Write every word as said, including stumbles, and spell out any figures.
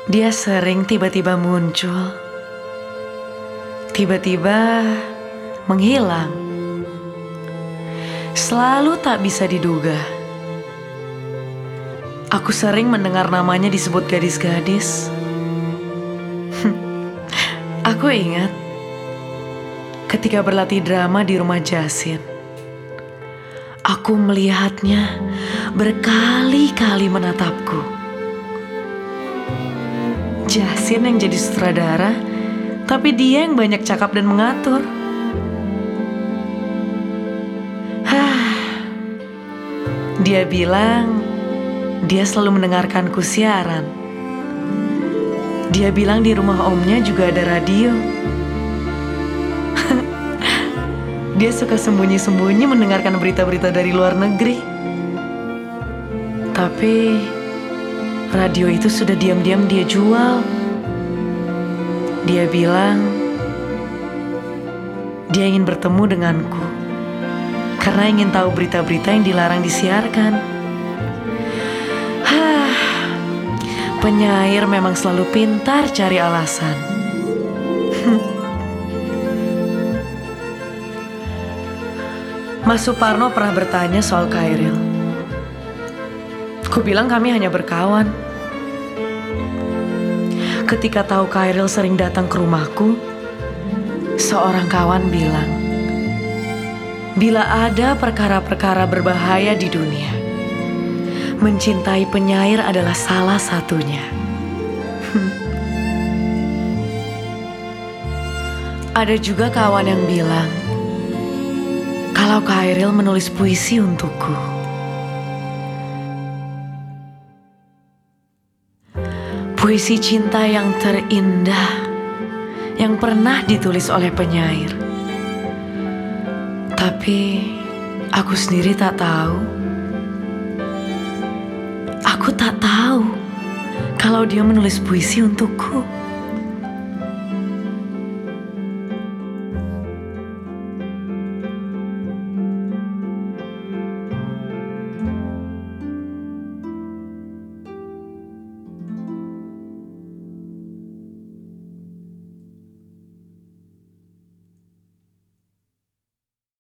Dia sering tiba-tiba muncul, tiba-tiba menghilang. Selalu tak bisa diduga. Aku sering mendengar namanya disebut gadis-gadis. Aku ingat ketika berlatih drama di rumah Jasin. Aku melihatnya berkali-kali menatapku. Jasin yang jadi sutradara, tapi dia yang banyak cakap dan mengatur. Hah. Dia bilang dia selalu mendengarkanku siaran. Dia bilang di rumah omnya juga ada radio. Dia suka sembunyi-sembunyi mendengarkan berita-berita dari luar negeri. Tapi radio itu sudah diam-diam dia jual. Dia bilang dia ingin bertemu denganku karena ingin tahu berita-berita yang dilarang disiarkan. Hah, penyair memang selalu pintar cari alasan. Mas Suparno pernah bertanya soal Khairil. Ku bilang kami hanya berkawan. Ketika tahu Khairil sering datang ke rumahku, seorang kawan bilang, bila ada perkara-perkara berbahaya di dunia, mencintai penyair adalah salah satunya. Ada juga kawan yang bilang, kalau Khairil menulis puisi untukku. Puisi cinta yang terindah yang pernah ditulis oleh penyair. Tapi aku sendiri tak tahu. Aku tak tahu kalau dia menulis puisi untukku.